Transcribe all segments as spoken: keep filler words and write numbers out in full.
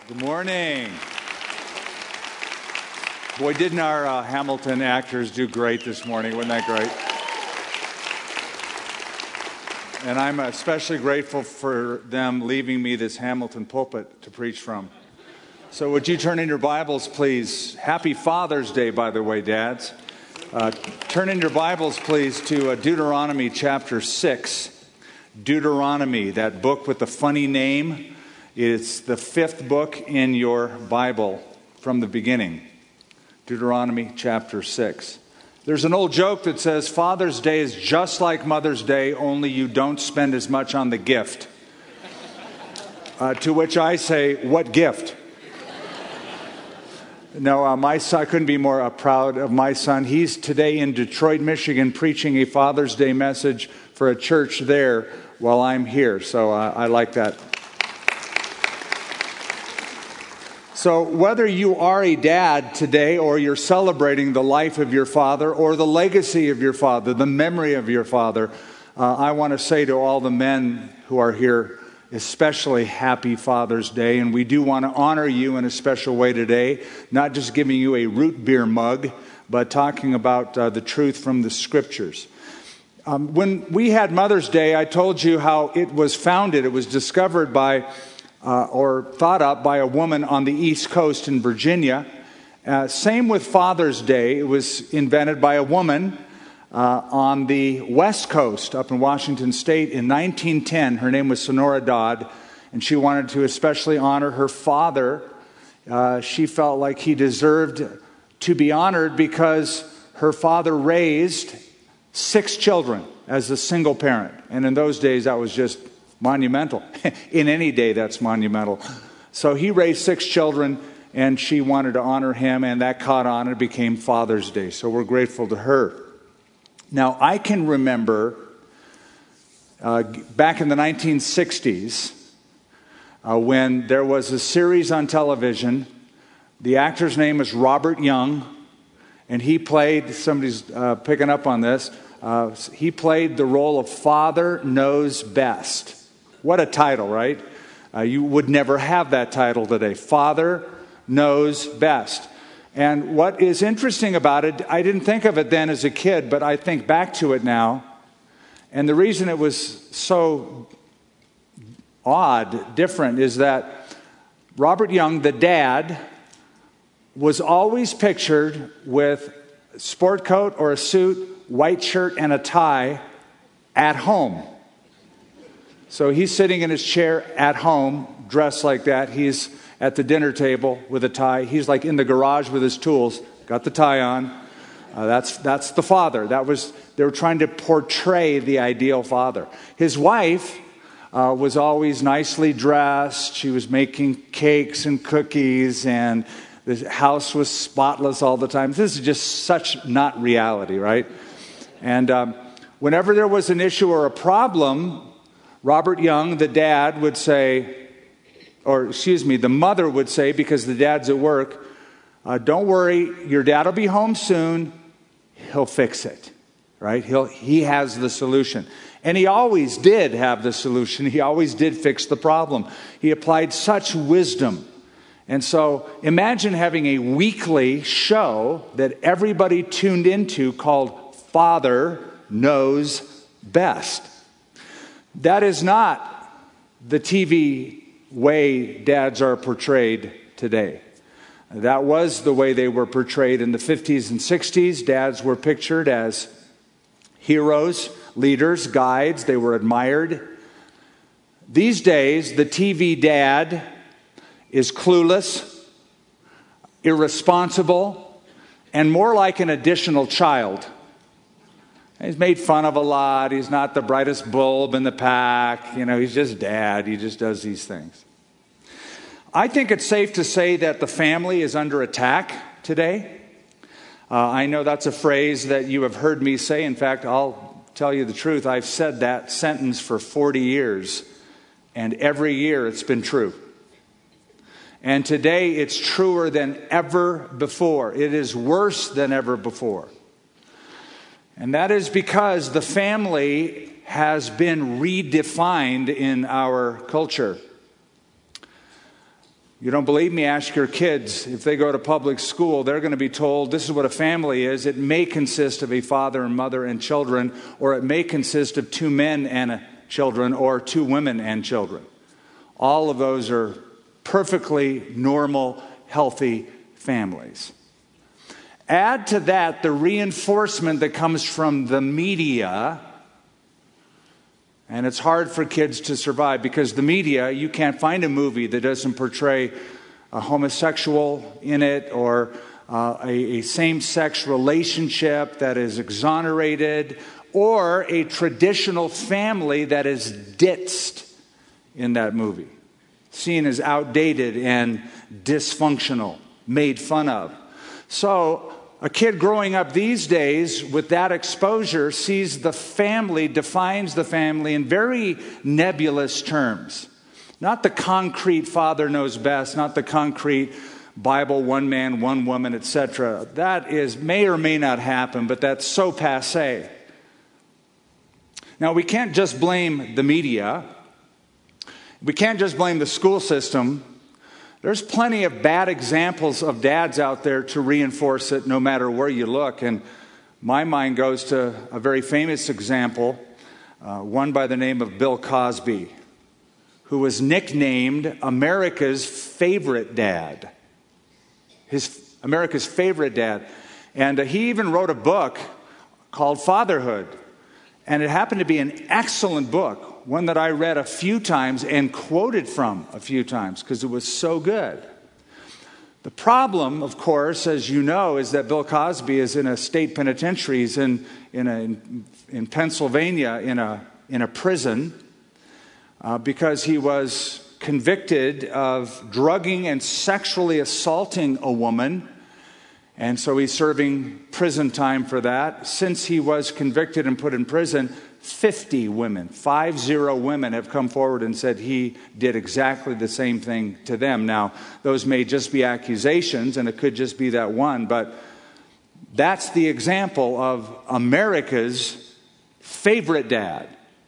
Good morning. Boy, didn't our uh, Hamilton actors do great this morning? Wasn't that great? And I'm especially grateful for them leaving me this Hamilton pulpit to preach from. So would you turn in your Bibles, please? Happy Father's Day, by the way, dads. Uh, turn in your Bibles, please, to uh, Deuteronomy chapter six. Deuteronomy, that book with the funny name. It's the fifth book in your Bible from the beginning. Deuteronomy chapter six. There's an old joke that says Father's Day is just like Mother's Day, only you don't spend as much on the gift. Uh, to which I say, what gift? No, uh, my son, I couldn't be more uh, proud of my son. He's today in Detroit, Michigan, preaching a Father's Day message for a church there while I'm here. So uh, I like that. So whether you are a dad today or you're celebrating the life of your father or the legacy of your father, the memory of your father, uh, I want to say to all the men who are here, especially happy Father's Day. And we do want to honor you in a special way today, not just giving you a root beer mug, but talking about uh, the truth from the Scriptures. Um, when we had Mother's Day, I told you how it was founded. It was discovered by Uh, or thought up by a woman on the East Coast in Virginia. Uh, same with Father's Day. It was invented by a woman uh, on the West Coast up in Washington State in nineteen ten. Her name was Sonora Dodd, and she wanted to especially honor her father. Uh, she felt like he deserved to be honored because her father raised six children as a single parent. And in those days, that was just monumental. In any day, that's monumental. So he raised six children, and she wanted to honor him, and that caught on. It became Father's Day. So we're grateful to her. Now, I can remember uh, back in the nineteen sixties uh, when there was a series on television. The actor's name is Robert Young, and he played, somebody's uh, picking up on this, uh, he played the role of Father Knows Best. What a title, right? Uh, you would never have that title today. Father Knows Best. And what is interesting about it, I didn't think of it then as a kid, but I think back to it now. And the reason it was so odd, different, is that Robert Young, the dad, was always pictured with a sport coat or a suit, white shirt, and a tie at home. So he's sitting in his chair at home, dressed like that. He's at the dinner table with a tie. He's like in the garage with his tools, got the tie on. Uh, that's that's the father. That was they were trying to portray the ideal father. His wife uh, was always nicely dressed. She was making cakes and cookies, and the house was spotless all the time. This is just such not reality, right? And um, whenever there was an issue or a problem, Robert Young, the dad, would say, or excuse me, the mother would say, because the dad's at work, uh, don't worry, your dad will be home soon. He'll fix it, right? He'll, he has the solution. And he always did have the solution. He always did fix the problem. He applied such wisdom. And so imagine having a weekly show that everybody tuned into called Father Knows Best. That is not the T V way dads are portrayed today. That was the way they were portrayed in the fifties and sixties. Dads were pictured as heroes, leaders, guides. They were admired. These days, the T V dad is clueless, irresponsible, and more like an additional child. He's made fun of a lot. He's not the brightest bulb in the pack. You know, he's just dad. He just does these things. I think it's safe to say that the family is under attack today. Uh, I know that's a phrase that you have heard me say. In fact, I'll tell you the truth. I've said that sentence for forty years, and every year it's been true. And today it's truer than ever before. It is worse than ever before. And that is because the family has been redefined in our culture. You don't believe me? Ask your kids. If they go to public school, they're going to be told this is what a family is. It may consist of a father and mother and children, or it may consist of two men and children, or two women and children. All of those are perfectly normal, healthy families. Add to that the reinforcement that comes from the media, and it's hard for kids to survive because the media, you can't find a movie that doesn't portray a homosexual in it or uh, a, a same-sex relationship that is exonerated or a traditional family that is ditched in that movie, seen as outdated and dysfunctional, made fun of. So a kid growing up these days with that exposure sees the family, defines the family in very nebulous terms. Not the concrete father knows best, not the concrete Bible, one man, one woman, et cetera. That is may or may not happen, but that's so passé. Now, we can't just blame the media. We can't just blame the school system. There's plenty of bad examples of dads out there to reinforce it no matter where you look. And my mind goes to a very famous example, uh, one by the name of Bill Cosby, who was nicknamed America's favorite dad. His America's favorite dad. And uh, he even wrote a book called Fatherhood. And it happened to be an excellent book. One that I read a few times and quoted from a few times because it was so good. The problem, of course, as you know, is that Bill Cosby is in a state penitentiary. He's in, in, a, in, in Pennsylvania in a, in a prison uh, because he was convicted of drugging and sexually assaulting a woman. And so he's serving prison time for that. Since he was convicted and put in prison, fifty women, five zero women have come forward and said he did exactly the same thing to them. Now, those may just be accusations, and it could just be that one, but that's the example of America's favorite dad.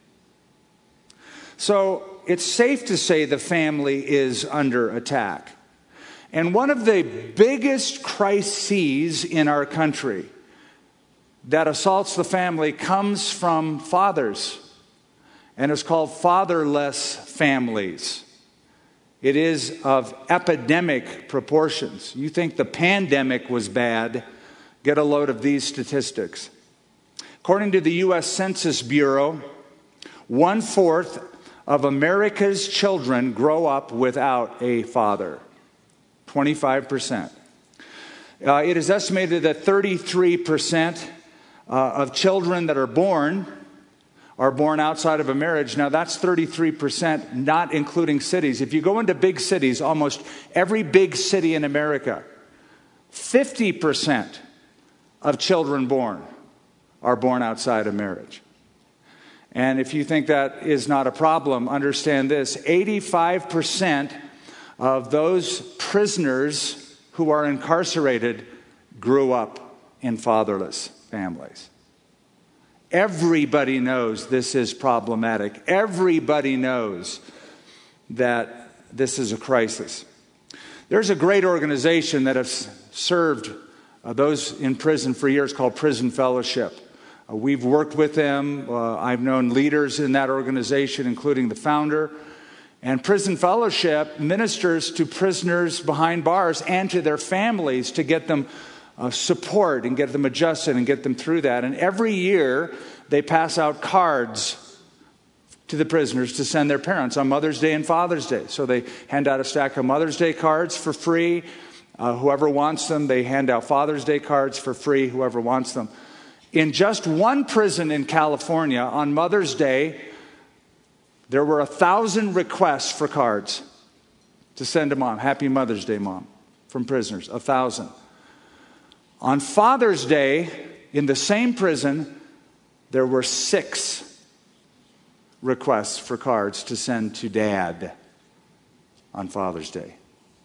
So it's safe to say the family is under attack. And one of the biggest crises in our country that assaults the family comes from fathers, and it's called fatherless families. It is of epidemic proportions. You think the pandemic was bad, get a load of these statistics. According to the U S Census Bureau, one-fourth of America's children grow up without a father. twenty-five percent. Uh, it is estimated that thirty-three percent uh, of children that are born are born outside of a marriage. Now, that's thirty-three percent, not including cities. If you go into big cities, almost every big city in America, fifty percent of children born are born outside of marriage. And if you think that is not a problem, understand this. eighty-five percent of those prisoners who are incarcerated grew up in fatherless families. Everybody knows this is problematic. Everybody knows that this is a crisis. There's a great organization that has served uh, those in prison for years called Prison Fellowship. Uh, we've worked with them. Uh, I've known leaders in that organization, including the founder. And Prison Fellowship ministers to prisoners behind bars and to their families to get them uh, support and get them adjusted and get them through that. And every year they pass out cards to the prisoners to send their parents on Mother's Day and Father's Day. So they hand out a stack of Mother's Day cards for free. Uh, whoever wants them, they hand out Father's Day cards for free, whoever wants them. In just one prison in California on Mother's Day, there were a thousand requests for cards to send to mom. Happy Mother's Day, Mom, from prisoners. A thousand. On Father's Day, in the same prison, there were six requests for cards to send to Dad on Father's Day.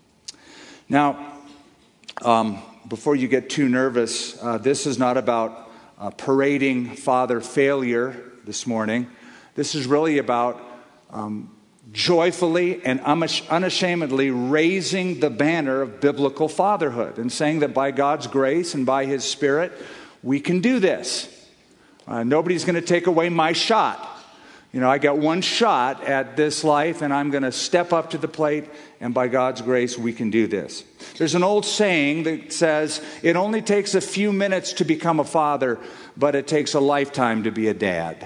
Now, um, before you get too nervous, uh, this is not about uh, parading father failure this morning. This is really about Um, joyfully and unashamedly raising the banner of biblical fatherhood and saying that by God's grace and by His Spirit, we can do this. Uh, nobody's going to take away my shot. You know, I got one shot at this life, and I'm going to step up to the plate, and by God's grace, we can do this. There's an old saying that says, it only takes a few minutes to become a father, but it takes a lifetime to be a dad.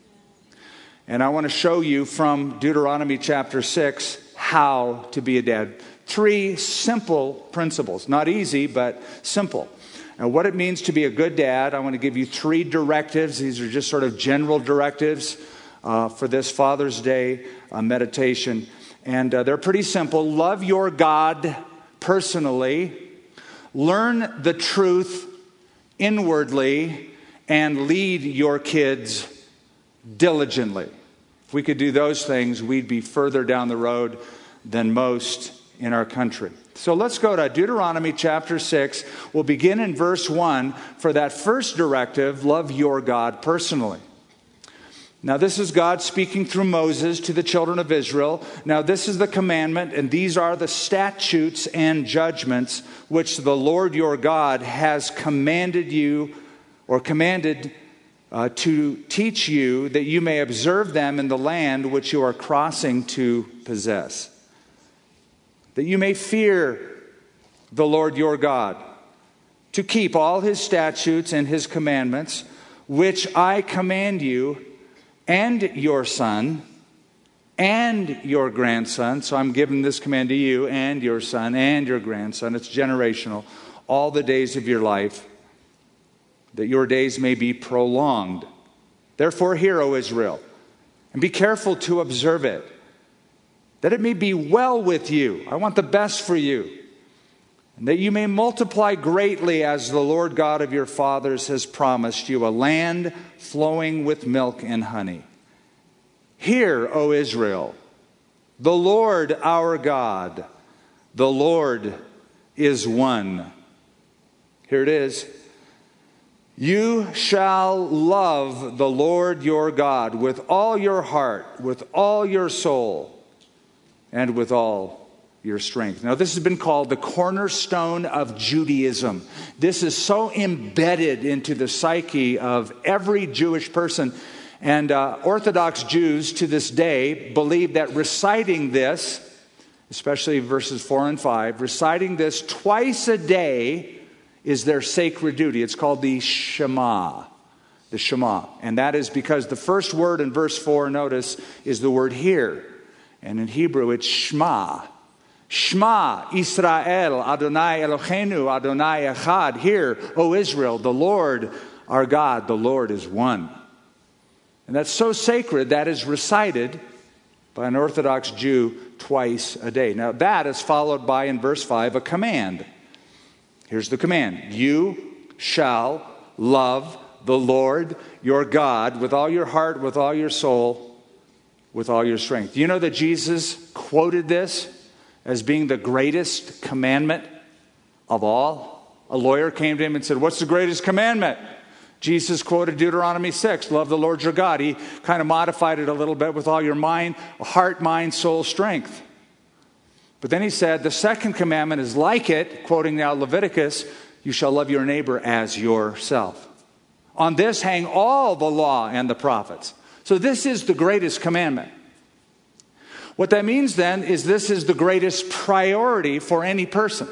And I want to show you from Deuteronomy chapter six how to be a dad. Three simple principles. Not easy, but simple. And what it means to be a good dad, I want to give you three directives. These are just sort of general directives Uh, for this Father's Day uh, meditation. And uh, they're pretty simple. Love your God personally. Learn the truth inwardly. And lead your kids diligently. If we could do those things, we'd be further down the road than most in our country. So let's go to Deuteronomy chapter six. We'll begin in verse one for that first directive, love your God personally. Now, this is God speaking through Moses to the children of Israel. Now, this is the commandment, and these are the statutes and judgments which the Lord your God has commanded you, or commanded uh, to teach you, that you may observe them in the land which you are crossing to possess. That you may fear the Lord your God, to keep all His statutes and His commandments, which I command you, and your son, and your grandson. So I'm giving this command to you, and your son, and your grandson. It's generational. All the days of your life, that your days may be prolonged. Therefore hear, O Israel, and be careful to observe it, that it may be well with you. I want the best for you. And that you may multiply greatly as the Lord God of your fathers has promised you, a land flowing with milk and honey. Hear, O Israel, the Lord our God, the Lord is one. Here it is. You shall love the Lord your God with all your heart, with all your soul, and with all your strength. Now, this has been called the cornerstone of Judaism. This is so embedded into the psyche of every Jewish person. And uh, Orthodox Jews to this day believe that reciting this, especially verses four and five, reciting this twice a day is their sacred duty. It's called the Shema. The Shema. And that is because the first word in verse four, notice, is the word hear. And in Hebrew, it's Shema. Shema, Israel, Adonai Eloheinu, Adonai Echad. Hear, O Israel, the Lord our God, the Lord is one. And that's so sacred that is recited by an Orthodox Jew twice a day. Now that is followed by, in verse five, a command. Here's the command. You shall love the Lord your God with all your heart, with all your soul, with all your strength. Do you know that Jesus quoted this as being the greatest commandment of all? A lawyer came to him and said, what's the greatest commandment? Jesus quoted Deuteronomy six, love the Lord your God. He kind of modified it a little bit, with all your mind, heart, mind, soul, strength. But then he said, the second commandment is like it, quoting now Leviticus, you shall love your neighbor as yourself. On this hang all the law and the prophets. So this is the greatest commandment. What that means then is this is the greatest priority for any person.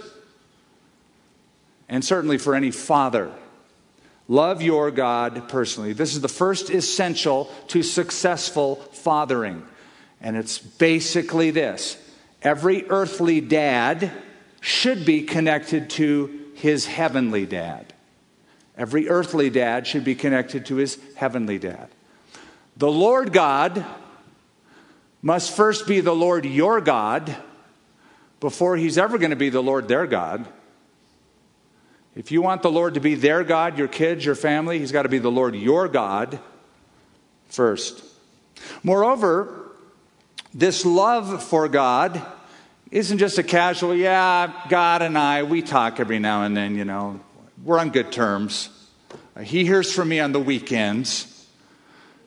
And certainly for any father. Love your God personally. This is the first essential to successful fathering. And it's basically this. Every earthly dad should be connected to his heavenly dad. Every earthly dad should be connected to his heavenly dad. The Lord God must first be the Lord your God before he's ever going to be the Lord their God. If you want the Lord to be their God, your kids, your family, he's got to be the Lord your God first. Moreover, this love for God isn't just a casual, yeah, God and I, we talk every now and then, you know. We're on good terms. He hears from me on the weekends.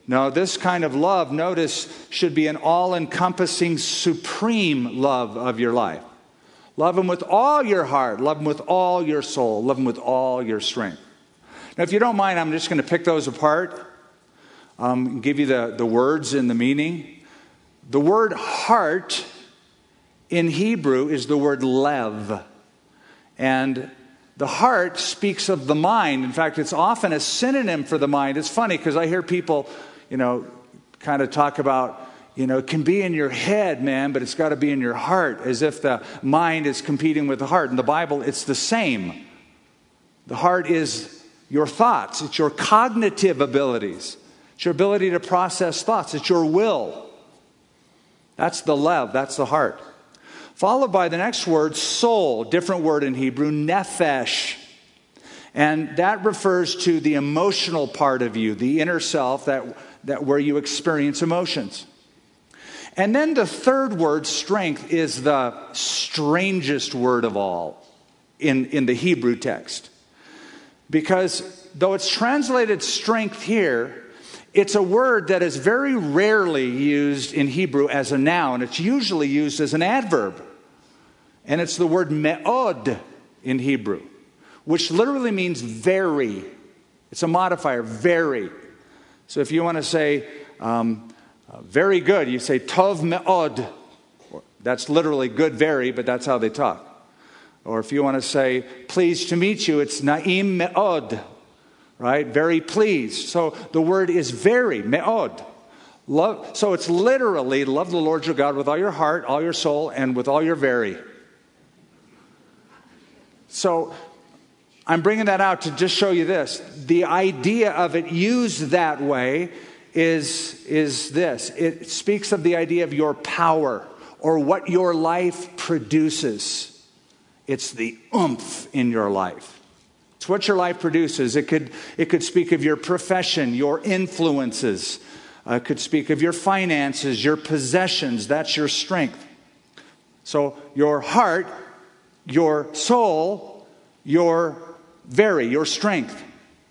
No, this kind of love, notice, should be an all-encompassing, supreme love of your life. Love Him with all your heart. Love Him with all your soul. Love Him with all your strength. Now, if you don't mind, I'm just going to pick those apart, um, and give you the, the words and the meaning. The word heart in Hebrew is the word lev. And the heart speaks of the mind. In fact, it's often a synonym for the mind. It's funny because I hear people, you know, kind of talk about, you know, it can be in your head, man, but it's got to be in your heart, as if the mind is competing with the heart. In the Bible, it's the same. The heart is your thoughts. It's your cognitive abilities. It's your ability to process thoughts. It's your will. That's the lev. That's the heart. Followed by the next word, soul. Different word in Hebrew, nephesh. And that refers to the emotional part of you, the inner self, that, that where you experience emotions. And then the third word, strength, is the strangest word of all in, in the Hebrew text. Because though it's translated strength here, it's a word that is very rarely used in Hebrew as a noun. It's usually used as an adverb. And it's the word me'od in Hebrew, which literally means very. It's a modifier, very. So if you want to say um, uh, very good, you say tov me'od. That's literally good very, but that's how they talk. Or if you want to say pleased to meet you, it's na'im me'od. Right? Very pleased. So the word is very, me'od. Love, so it's literally love the Lord your God with all your heart, all your soul, and with all your very. So I'm bringing that out to just show you this. The idea of it used that way is, is this. It speaks of the idea of your power or what your life produces. It's the oomph in your life. It's what your life produces. It could, it could speak of your profession, your influences. Uh, it could speak of your finances, your possessions. That's your strength. So your heart, your soul, your very, your strength.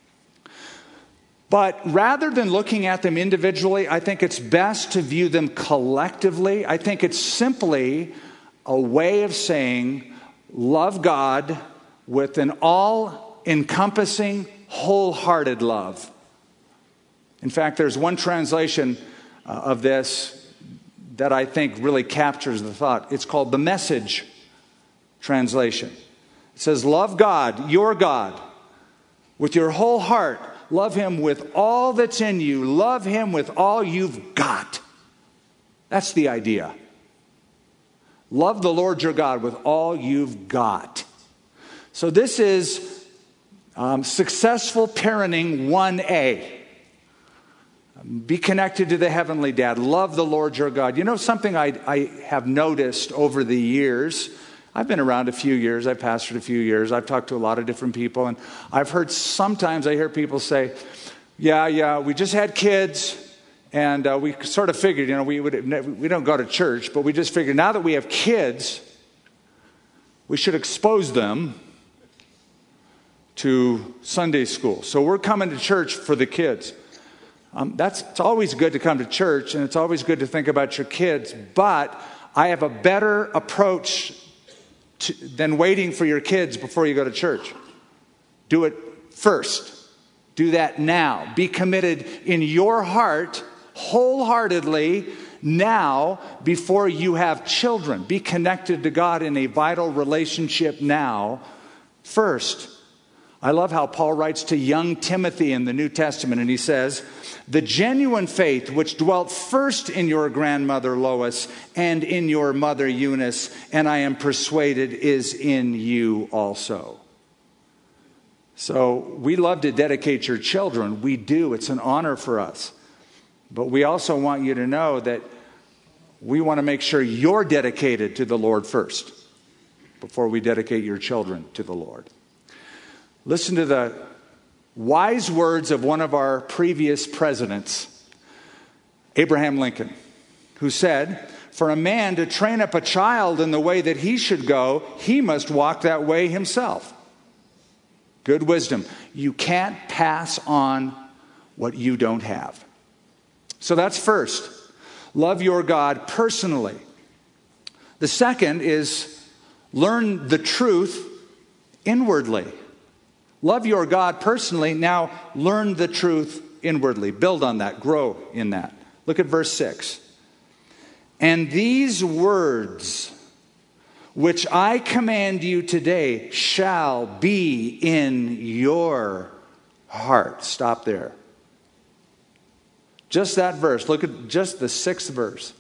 But rather than looking at them individually, I think it's best to view them collectively. I think it's simply a way of saying, love God with an all encompassing, wholehearted love. In fact, there's one translation uh, of this that I think really captures the thought. It's called the Message translation. It says, love God, your God, with your whole heart. Love Him with all that's in you. Love Him with all you've got. That's the idea. Love the Lord your God with all you've got. So this is Um, successful parenting one A. Be connected to the Heavenly Dad. Love the Lord your God. You know something I, I have noticed over the years? I've been around a few years. I've pastored a few years. I've talked to a lot of different people. And I've heard sometimes I hear people say, yeah, yeah, we just had kids. And uh, we sort of figured, you know, we, would, we don't go to church. But we just figured now that we have kids, we should expose them to Sunday school. So we're coming to church for the kids. Um, that's it's always good to come to church, and it's always good to think about your kids. But I have a better approach to, than waiting for your kids before you go to church. Do it first. Do that now. Be committed in your heart wholeheartedly now before you have children. Be connected to God in a vital relationship now first. I love how Paul writes to young Timothy in the New Testament, and he says, the genuine faith which dwelt first in your grandmother Lois and in your mother Eunice, and I am persuaded is in you also. So we love to dedicate your children. We do. It's an honor for us. But we also want you to know that we want to make sure you're dedicated to the Lord first before we dedicate your children to the Lord. Listen to the wise words of one of our previous presidents, Abraham Lincoln, who said, for a man to train up a child in the way that he should go, he must walk that way himself. Good wisdom. You can't pass on what you don't have. So that's first. Love your God personally. The second is learn the truth inwardly. Love your God personally. Now learn the truth inwardly. Build on that. Grow in that. Look at verse six. And these words which I command you today shall be in your heart. Stop there. Just that verse. Look at just the sixth verse.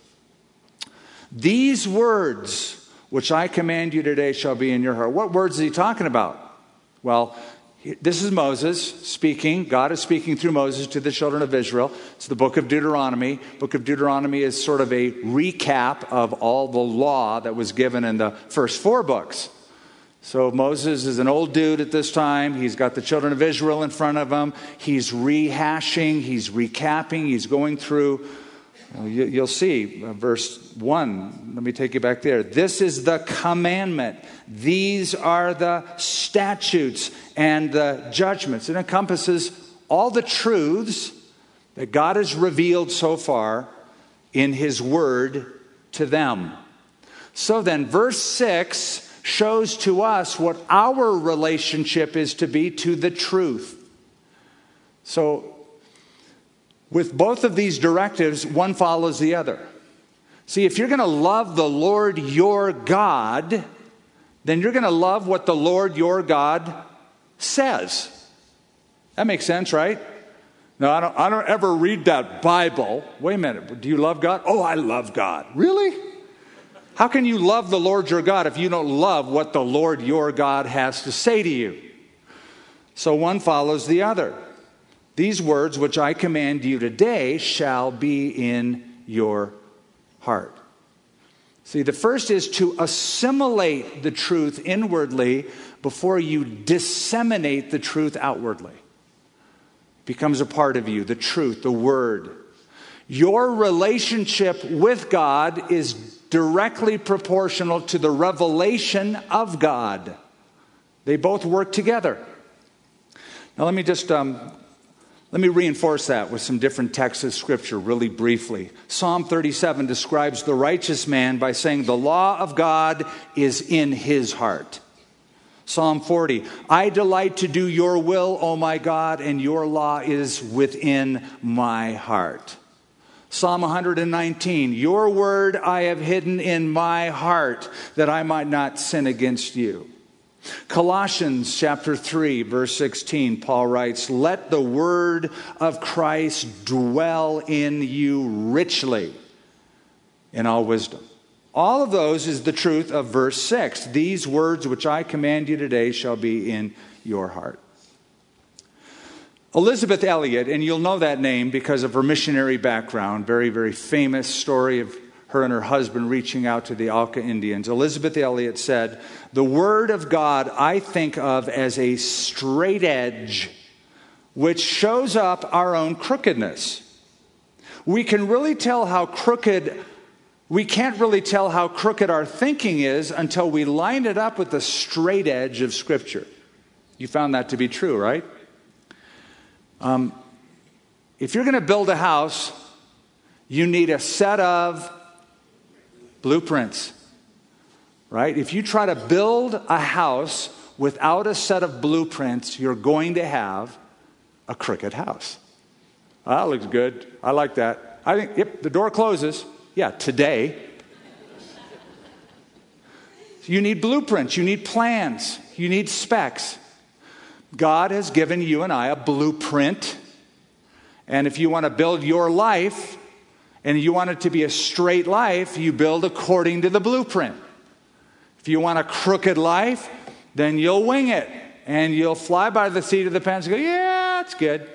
These words which I command you today shall be in your heart. What words is he talking about? Well, this is Moses speaking. God is speaking through Moses to the children of Israel. It's the book of Deuteronomy. Book of Deuteronomy is sort of a recap of all the law that was given in the first four books. So Moses is an old dude at this time. He's got the children of Israel in front of him. He's rehashing. He's recapping. He's going through. You'll see verse one. Let me take you back there. This is the commandment. These are the statutes and the judgments. It encompasses all the truths that God has revealed so far in His Word to them. So then, verse six shows to us what our relationship is to be to the truth. So, with both of these directives, one follows the other. See, if you're going to love the Lord your God, then you're going to love what the Lord your God says. That makes sense, right? No, I don't, I don't ever read that Bible. Wait a minute. Do you love God? Oh, I love God. Really? How can you love the Lord your God if you don't love what the Lord your God has to say to you? So one follows the other. These words which I command you today shall be in your heart. See, the first is to assimilate the truth inwardly before you disseminate the truth outwardly. It becomes a part of you, the truth, the word. Your relationship with God is directly proportional to the revelation of God. They both work together. Now let me just um, let me reinforce that with some different texts of Scripture really briefly. Psalm thirty-seven describes the righteous man by saying the law of God is in his heart. Psalm forty, I delight to do your will, O my God, and your law is within my heart. Psalm one nineteen, your word I have hidden in my heart that I might not sin against you. Colossians chapter three, verse sixteen, Paul writes, let the word of Christ dwell in you richly in all wisdom. All of those is the truth of verse six. These words which I command you today shall be in your heart. Elisabeth Elliot, and you'll know that name because of her missionary background, very, very famous story of her and her husband reaching out to the Auca Indians. Elisabeth Elliot said, the word of God I think of as a straight edge which shows up our own crookedness. We can really tell how crooked, we can't really tell how crooked our thinking is until we line it up with the straight edge of Scripture. You found that to be true, right? Um, if you're going to build a house, you need a set of blueprints, right? If you try to build a house without a set of blueprints, you're going to have a crooked house. Oh, that looks good. I like that. I think, yep, the door closes. Yeah, today. You need blueprints. You need plans. You need specs. God has given you and I a blueprint. And if you want to build your life and you want it to be a straight life, you build according to the blueprint. If you want a crooked life, then you'll wing it. And you'll fly by the seat of the pants and go, yeah, it's good.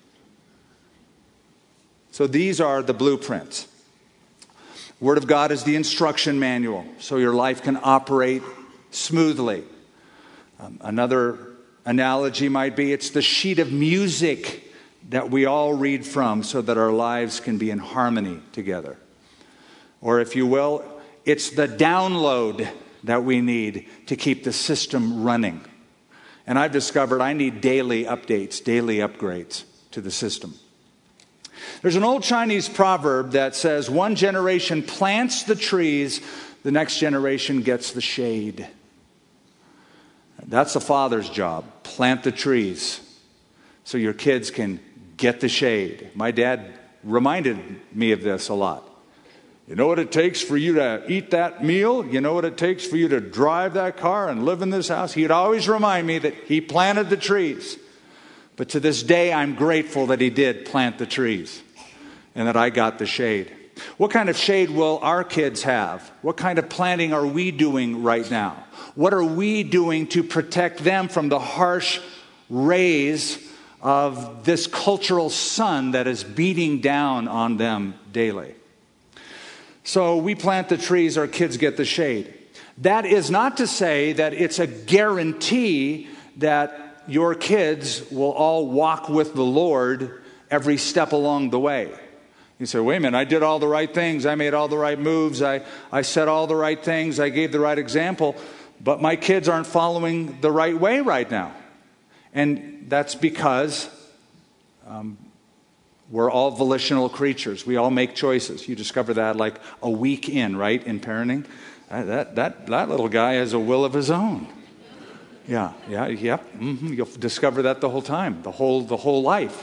So these are the blueprints. Word of God is the instruction manual, so your life can operate smoothly. Um, another analogy might be it's the sheet of music that we all read from so that our lives can be in harmony together. Or if you will, it's the download that we need to keep the system running. And I've discovered I need daily updates, daily upgrades to the system. There's an old Chinese proverb that says, one generation plants the trees, the next generation gets the shade. That's the father's job. Plant the trees so your kids can get the shade. My dad reminded me of this a lot. You know what it takes for you to eat that meal? You know what it takes for you to drive that car and live in this house? He'd always remind me that he planted the trees. But to this day, I'm grateful that he did plant the trees and that I got the shade. What kind of shade will our kids have? What kind of planting are we doing right now? What are we doing to protect them from the harsh rays of this cultural sun that is beating down on them daily? So we plant the trees, our kids get the shade. That is not to say that it's a guarantee that your kids will all walk with the Lord every step along the way. You say, wait a minute, I did all the right things. I made all the right moves. I, I said all the right things. I gave the right example. But my kids aren't following the right way right now. And that's because um, we're all volitional creatures. We all make choices. You discover that like a week in, right, in parenting. Uh, that, that, that little guy has a will of his own. Yeah, yeah, yep. Mm-hmm. You'll discover that the whole time, the whole, the whole life.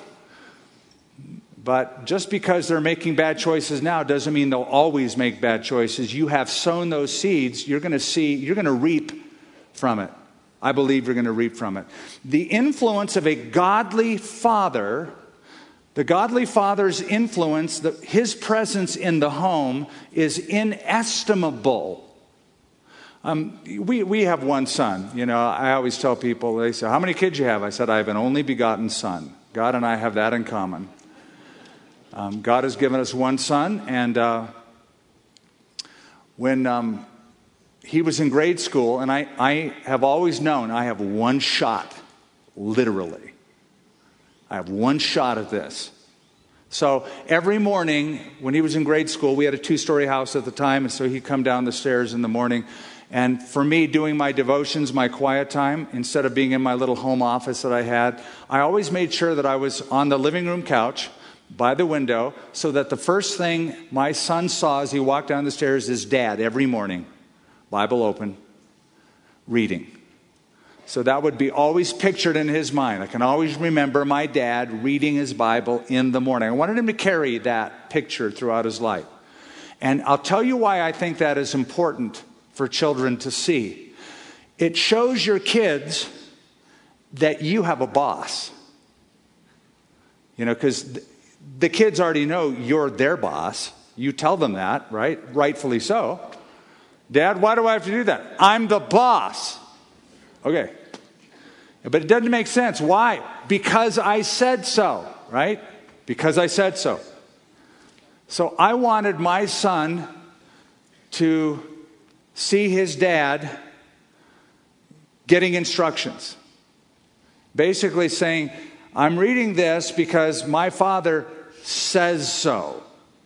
But just because they're making bad choices now doesn't mean they'll always make bad choices. You have sown those seeds. You're going to see, you're going to reap from it. I believe you're going to reap from it. The influence of a godly father, the godly father's influence, the, his presence in the home is inestimable. Um, we, we have one son. You know, I always tell people, they say, how many kids you have? I said, I have an only begotten son. God and I have that in common. Um, God has given us one son, and uh, when um, he was in grade school, and I, I have always known I have one shot, literally. I have one shot at this. So every morning when he was in grade school, we had a two-story house at the time, and so he'd come down the stairs in the morning. And for me, doing my devotions, my quiet time, instead of being in my little home office that I had, I always made sure that I was on the living room couch by the window so that the first thing my son saw as he walked down the stairs is Dad every morning, Bible open, reading. So that would be always pictured in his mind. I can always remember my dad reading his Bible in the morning. I wanted him to carry that picture throughout his life. And I'll tell you why I think that is important for children to see. It shows your kids that you have a boss. You know, because th- the kids already know you're their boss. You tell them that, right? Rightfully so. Dad, why do I have to do that? I'm the boss. Okay. But it doesn't make sense. Why? Because I said so, right? Because I said so. So I wanted my son to see his dad getting instructions. Basically saying, I'm reading this because my father says so.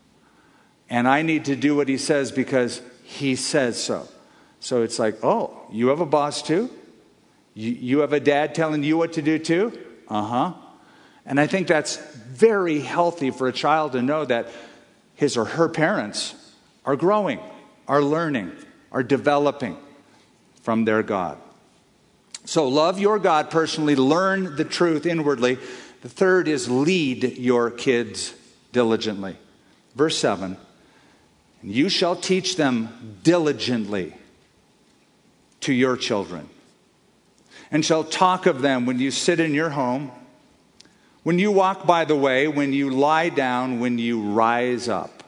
And I need to do what he says because he says so. So it's like, oh, you have a boss too? You, you have a dad telling you what to do too? Uh-huh. And I think that's very healthy for a child to know that his or her parents are growing, are learning, are developing from their God. So love your God personally, learn the truth inwardly. The third is lead your kids diligently. Verse seven, you shall teach them diligently to your children, and shall talk of them when you sit in your home, when you walk by the way, when you lie down, when you rise up.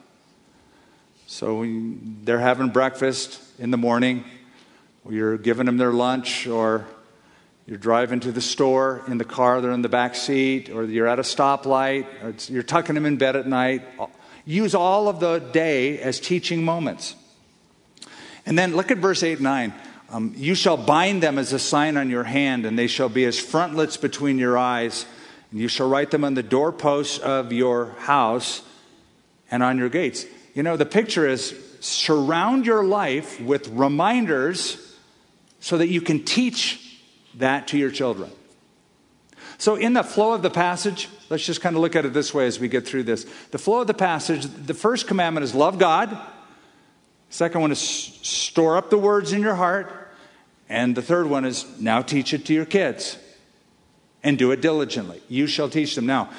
So when they're having breakfast in the morning, or you're giving them their lunch, or you're driving to the store in the car, they're in the back seat, or you're at a stoplight, or it's, you're tucking them in bed at night. Use all of the day as teaching moments. And then look at verse eight and nine. Um, you shall bind them as a sign on your hand, and they shall be as frontlets between your eyes. And you shall write them on the doorposts of your house and on your gates. You know, the picture is surround your life with reminders so that you can teach that to your children. So in the flow of the passage, let's just kind of look at it this way as we get through this. The flow of the passage, the first commandment is love God. Second one is store up the words in your heart. And the third one is now teach it to your kids. And do it diligently. You shall teach them. Now,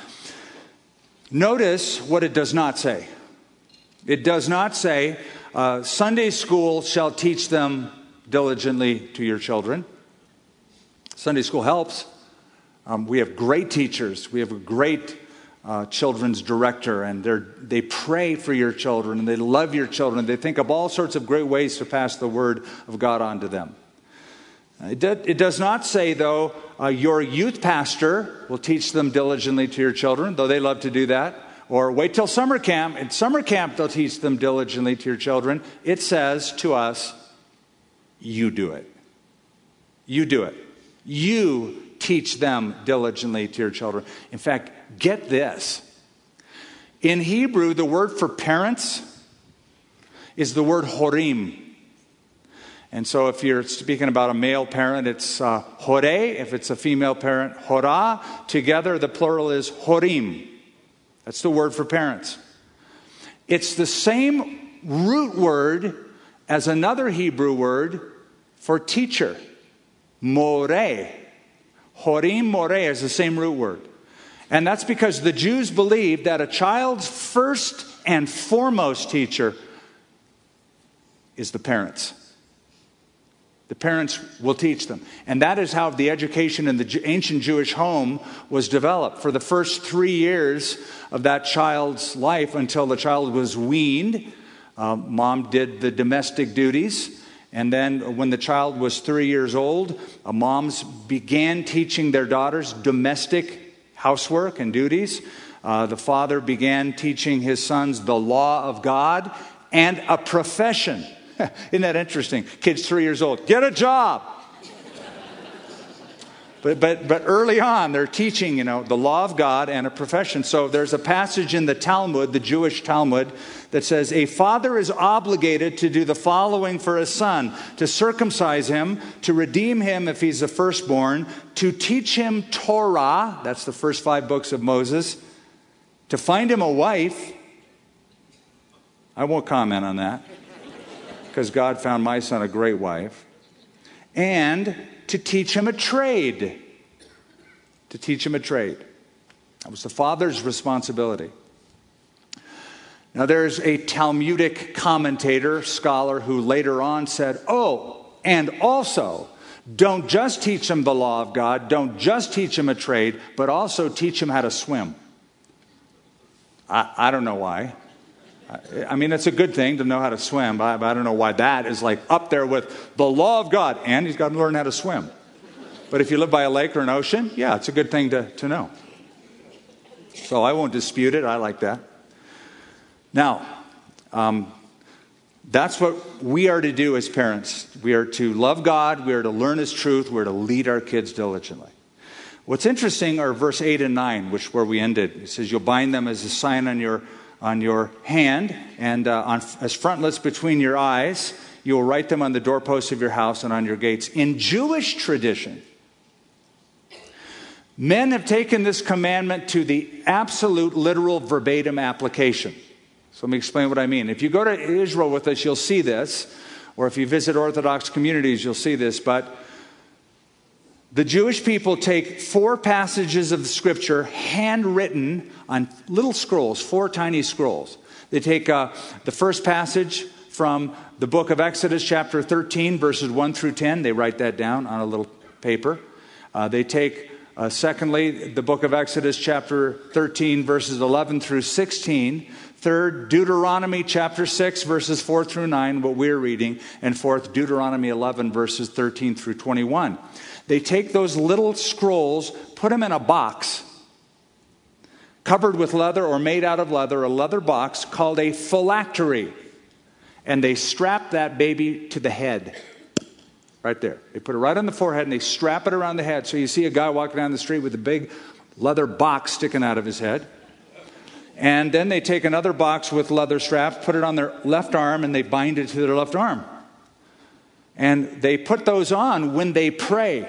notice what it does not say. It does not say, uh, Sunday school shall teach them diligently to your children. Sunday school helps. Um, we have great teachers. We have a great uh, children's director, and they they pray for your children, and they love your children. They think of all sorts of great ways to pass the word of God on to them. It, do, it does not say, though, uh, your youth pastor will teach them diligently to your children, though they love to do that. Or wait till summer camp. At summer camp, they'll teach them diligently to your children. It says to us, you do it. You do it. You teach them diligently to your children. In fact, get this. In Hebrew, the word for parents is the word horim. And so if you're speaking about a male parent, it's uh, hore. If it's a female parent, hora. Together, the plural is horim. That's the word for parents. It's the same root word as another Hebrew word for teacher. More. Horim, more is the same root word. And that's because the Jews believed that a child's first and foremost teacher is the parents. The parents will teach them. And that is how the education in the ancient Jewish home was developed. For the first three years of that child's life, until the child was weaned, uh, mom did the domestic duties. And then when the child was three years old, uh, moms began teaching their daughters domestic housework and duties. Uh, the father began teaching his sons the law of God and a profession. Isn't that interesting? Kids three years old, get a job. But but but early on, they're teaching, you know, the law of God and a profession. So there's a passage in the Talmud, the Jewish Talmud, that says a father is obligated to do the following for his son: to circumcise him, to redeem him if he's the firstborn, to teach him Torah, that's the first five books of Moses, to find him a wife. I won't comment on that, because God found my son a great wife. And to teach him a trade. To teach him a trade. That was the father's responsibility. Now there's a Talmudic commentator, scholar, who later on said, oh, and also, don't just teach him the law of God, don't just teach him a trade, but also teach him how to swim. I, I don't know why. I mean, it's a good thing to know how to swim, but I don't know why that is like up there with the law of God, and he's got to learn how to swim. But if you live by a lake or an ocean, yeah, it's a good thing to, to know. So I won't dispute it. I like that. Now, um, that's what we are to do as parents. We are to love God. We are to learn His truth. We are to lead our kids diligently. What's interesting are verse eight and nine, which where we ended. It says, you'll bind them as a sign on your on your hand, and uh, on, as frontlets between your eyes. You will write them on the doorposts of your house and on your gates. In Jewish tradition, men have taken this commandment to the absolute, literal, verbatim application. So let me explain what I mean. If you go to Israel with us, you'll see this. Or if you visit Orthodox communities, you'll see this. But the Jewish people take four passages of the Scripture handwritten on little scrolls, four tiny scrolls. They take uh, the first passage from the book of Exodus, chapter thirteen, verses one through ten. They write that down on a little paper. Uh, they take, uh, secondly, the book of Exodus, chapter thirteen, verses eleven through sixteen. Third, Deuteronomy, chapter six, verses four through nine, what we're reading. And fourth, Deuteronomy eleven, verses thirteen through twenty-one. They take those little scrolls, put them in a box, covered with leather or made out of leather, a leather box called a phylactery. And they strap that baby to the head. Right there. They put it right on the forehead and they strap it around the head. So you see a guy walking down the street with a big leather box sticking out of his head. And then they take another box with leather straps, put it on their left arm, and they bind it to their left arm. And they put those on when they pray.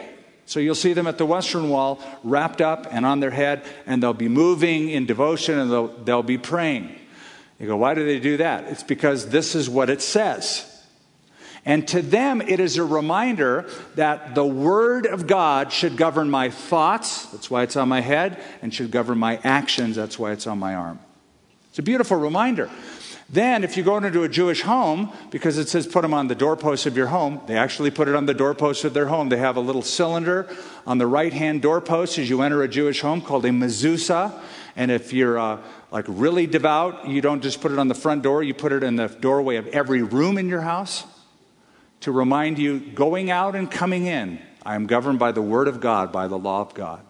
So you'll see them at the Western Wall wrapped up and on their head, and they'll be moving in devotion, and they'll, they'll be praying. You go, why do they do that? It's because this is what it says. And to them, it is a reminder that the Word of God should govern my thoughts, that's why it's on my head, and should govern my actions, that's why it's on my arm. It's a beautiful reminder. Then, if you go into a Jewish home, because it says put them on the doorpost of your home, they actually put it on the doorpost of their home. They have a little cylinder on the right-hand doorpost as you enter a Jewish home called a mezuzah. And if you're uh, like really devout, you don't just put it on the front door, you put it in the doorway of every room in your house to remind you, going out and coming in, I am governed by the Word of God, by the law of God.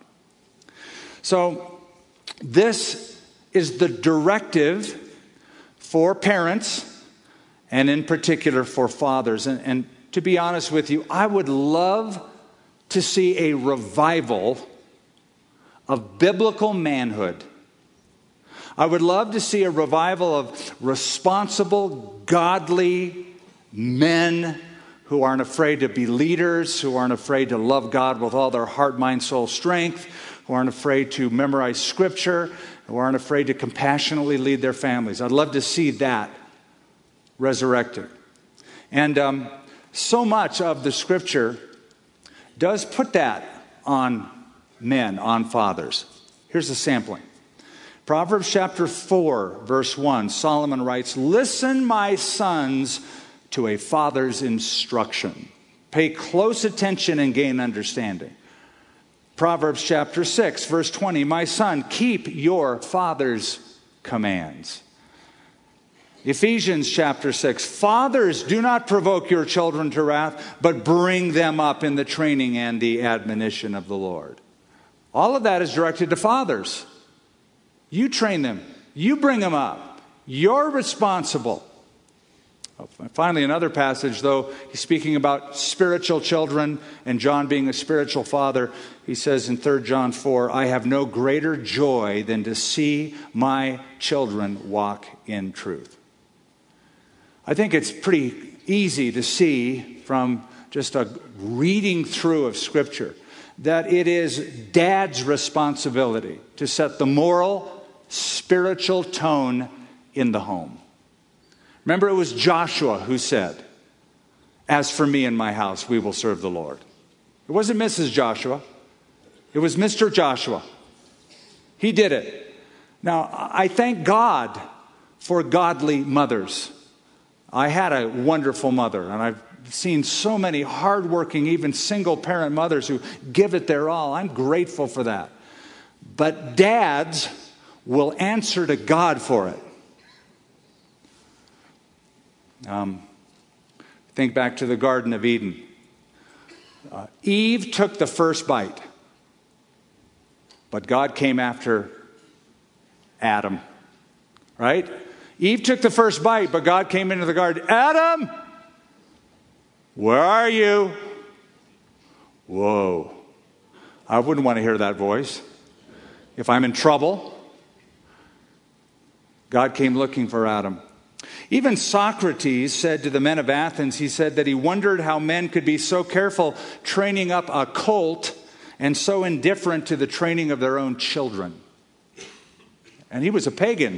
So, this is the directive for parents, and in particular for fathers. And, and to be honest with you, I would love to see a revival of biblical manhood. I would love to see a revival of responsible, godly men who aren't afraid to be leaders, who aren't afraid to love God with all their heart, mind, soul, strength, who aren't afraid to memorize Scripture, who aren't afraid to compassionately lead their families. I'd love to see that resurrected. And um, so much of the Scripture does put that on men, on fathers. Here's a sampling. Proverbs chapter four, verse one, Solomon writes, "Listen, my sons, to a father's instruction. Pay close attention and gain understanding." Proverbs chapter six, verse twenty, "My son, keep your father's commands." Ephesians chapter six, "Fathers, do not provoke your children to wrath, but bring them up in the training and the admonition of the Lord." All of that is directed to fathers. You train them. You bring them up. You're responsible. Finally, another passage, though, he's speaking about spiritual children and John being a spiritual father. He says in Third John four, "I have no greater joy than to see my children walk in truth." I think it's pretty easy to see from just a reading through of Scripture that it is dad's responsibility to set the moral, spiritual tone in the home. Remember, it was Joshua who said, "As for me and my house, we will serve the Lord." It wasn't Missus Joshua. It was Mister Joshua. He did it. Now, I thank God for godly mothers. I had a wonderful mother, and I've seen so many hardworking, even single-parent mothers who give it their all. I'm grateful for that. But dads will answer to God for it. Um, think back to the Garden of Eden. Uh, Eve took the first bite, but God came after Adam, right? Eve took the first bite, but God came into the garden. "Adam, where are you?" Whoa. I wouldn't want to hear that voice. If I'm in trouble, God came looking for Adam. Even Socrates said to the men of Athens, he said that he wondered how men could be so careful training up a colt and so indifferent to the training of their own children. And he was a pagan.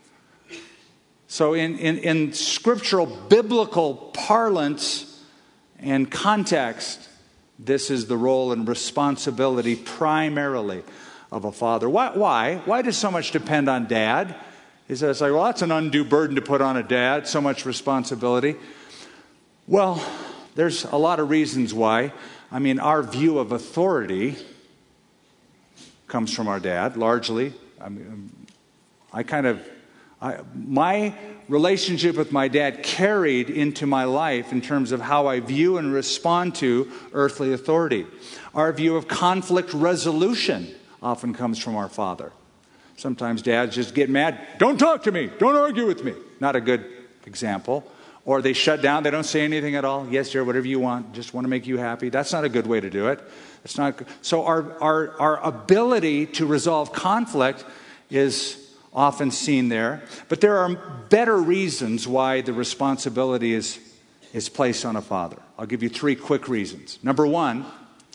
So in, in, in scriptural, biblical parlance and context, this is the role and responsibility primarily of a father. Why? Why, Why does so much depend on dad? He says, like, well, that's an undue burden to put on a dad, so much responsibility. Well, there's a lot of reasons why. I mean, our view of authority comes from our dad, largely. I mean, I kind of, I, my relationship with my dad carried into my life in terms of how I view and respond to earthly authority. Our view of conflict resolution often comes from our father. Sometimes dads just get mad. "Don't talk to me. Don't argue with me." Not a good example. Or they shut down. They don't say anything at all. "Yes, dear, whatever you want. Just want to make you happy." That's not a good way to do it. It's not good. So our, our, our ability to resolve conflict is often seen there. But there are better reasons why the responsibility is, is placed on a father. I'll give you three quick reasons. Number one,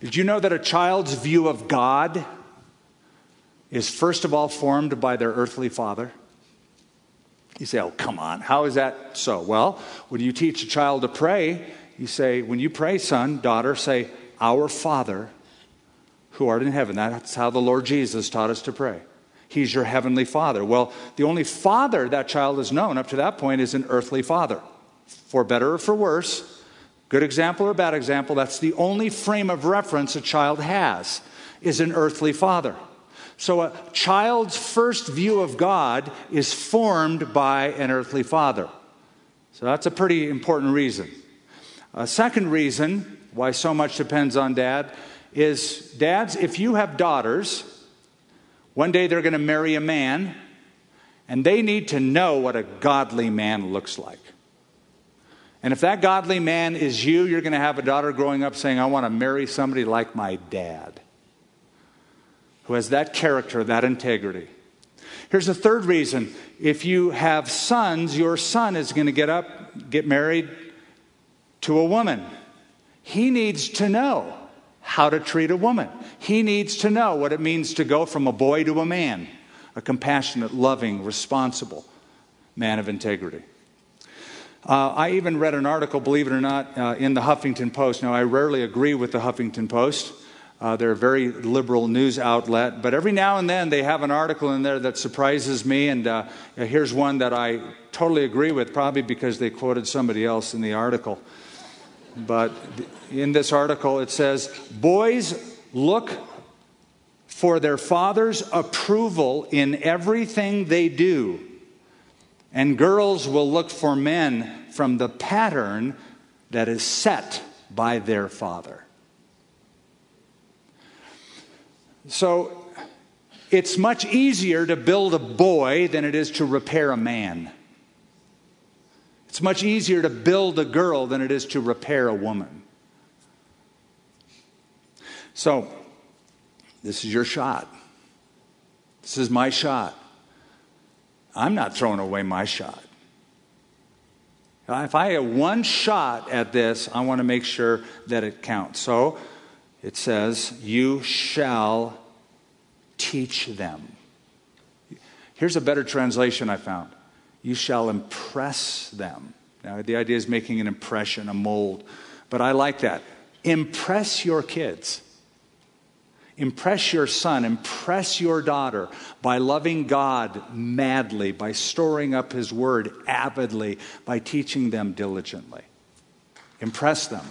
Did you know that a child's view of God is first of all formed by their earthly father? You say, oh, come on, how is that so? Well, when you teach a child to pray, you say, when you pray, son, daughter, say, our Father who art in heaven. That's how the Lord Jesus taught us to pray. He's your heavenly Father. Well, the only father that child has known up to that point is an earthly father. For better or for worse, good example or bad example, that's the only frame of reference a child has, is an earthly father. So a child's first view of God is formed by an earthly father. So that's a pretty important reason. A second reason why so much depends on dad is, dads, if you have daughters, one day they're going to marry a man, and they need to know what a godly man looks like. And if that godly man is you, you're going to have a daughter growing up saying, I want to marry somebody like my dad, who has that character, that integrity. Here's a third reason. If you have sons, your son is going to get up, get married to a woman. He needs to know how to treat a woman. He needs to know what it means to go from a boy to a man, a compassionate, loving, responsible man of integrity. Uh, I even read an article, believe it or not, uh, in the Huffington Post. Now, I rarely agree with the Huffington Post. Uh, they're a very liberal news outlet, but every now and then they have an article in there that surprises me, and uh, here's one that I totally agree with, probably because they quoted somebody else in the article. But in this article it says, boys look for their father's approval in everything they do, and girls will look for men from the pattern that is set by their father. So it's much easier to build a boy than it is to repair a man. It's much easier to build a girl than it is to repair a woman. So this is your shot. This is my shot. I'm not throwing away my shot. If I have one shot at this, I want to make sure that it counts. So it says, you shall teach them. Here's a better translation I found. You shall impress them. Now, the idea is making an impression, a mold. But I like that. Impress your kids. Impress your son. Impress your daughter by loving God madly, by storing up His Word avidly, by teaching them diligently. Impress them.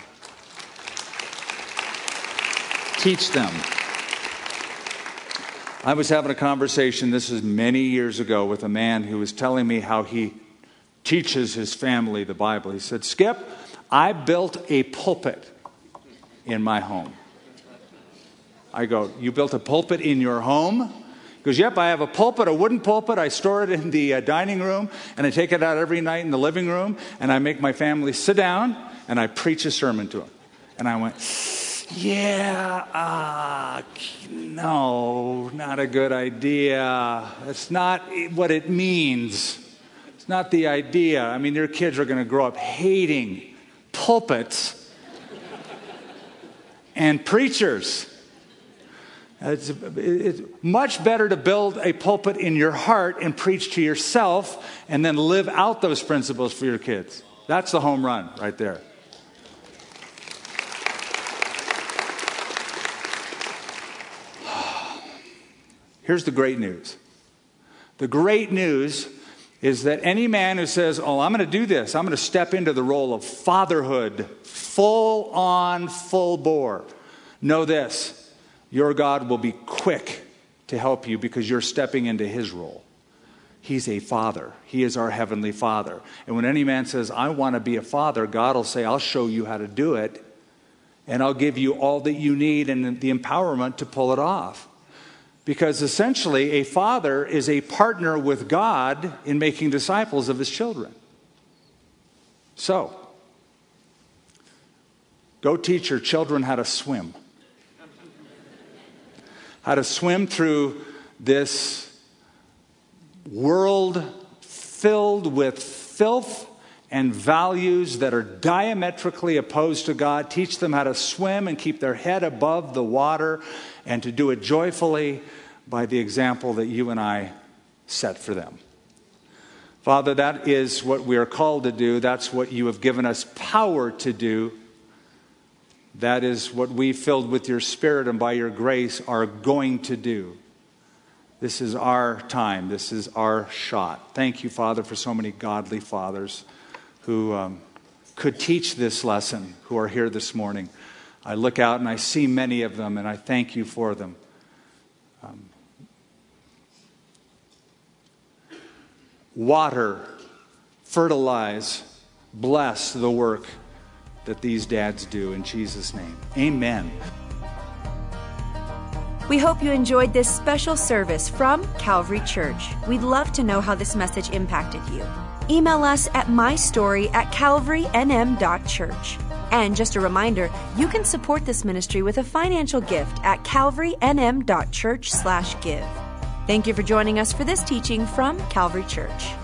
Teach them. I was having a conversation, this is many years ago, with a man who was telling me how he teaches his family the Bible. He said, Skip, I built a pulpit in my home. I go, you built a pulpit in your home? He goes, yep, I have a pulpit, a wooden pulpit. I store it in the uh, dining room, and I take it out every night in the living room, and I make my family sit down, and I preach a sermon to them. And I went, yeah, uh, no, not a good idea. That's not what it means. It's not the idea. I mean, your kids are going to grow up hating pulpits and preachers. It's, it's much better to build a pulpit in your heart and preach to yourself and then live out those principles for your kids. That's the home run right there. Here's the great news. The great news is that any man who says, oh, I'm going to do this, I'm going to step into the role of fatherhood, full on, full bore, know this, your God will be quick to help you because you're stepping into His role. He's a father. He is our heavenly Father. And when any man says, I want to be a father, God will say, I'll show you how to do it, and I'll give you all that you need and the empowerment to pull it off. Because essentially, a father is a partner with God in making disciples of his children. So, go teach your children how to swim. How to swim through this world filled with filth and values that are diametrically opposed to God. Teach them how to swim and keep their head above the water and to do it joyfully by the example that you and I set for them. Father, that is what we are called to do. That's what you have given us power to do. That is what we, filled with your Spirit and by your grace, are going to do. This is our time. This is our shot. Thank you, Father, for so many godly fathers who um, could teach this lesson, who are here this morning. I look out and I see many of them, and I thank you for them. Um, water, fertilize, bless the work that these dads do in Jesus' name. Amen. We hope you enjoyed this special service from Calvary Church. We'd love to know how this message impacted you. Email us at mystory at calvary n m dot church. And just a reminder, you can support this ministry with a financial gift at calvary n m dot church slash give. Thank you for joining us for this teaching from Calvary Church.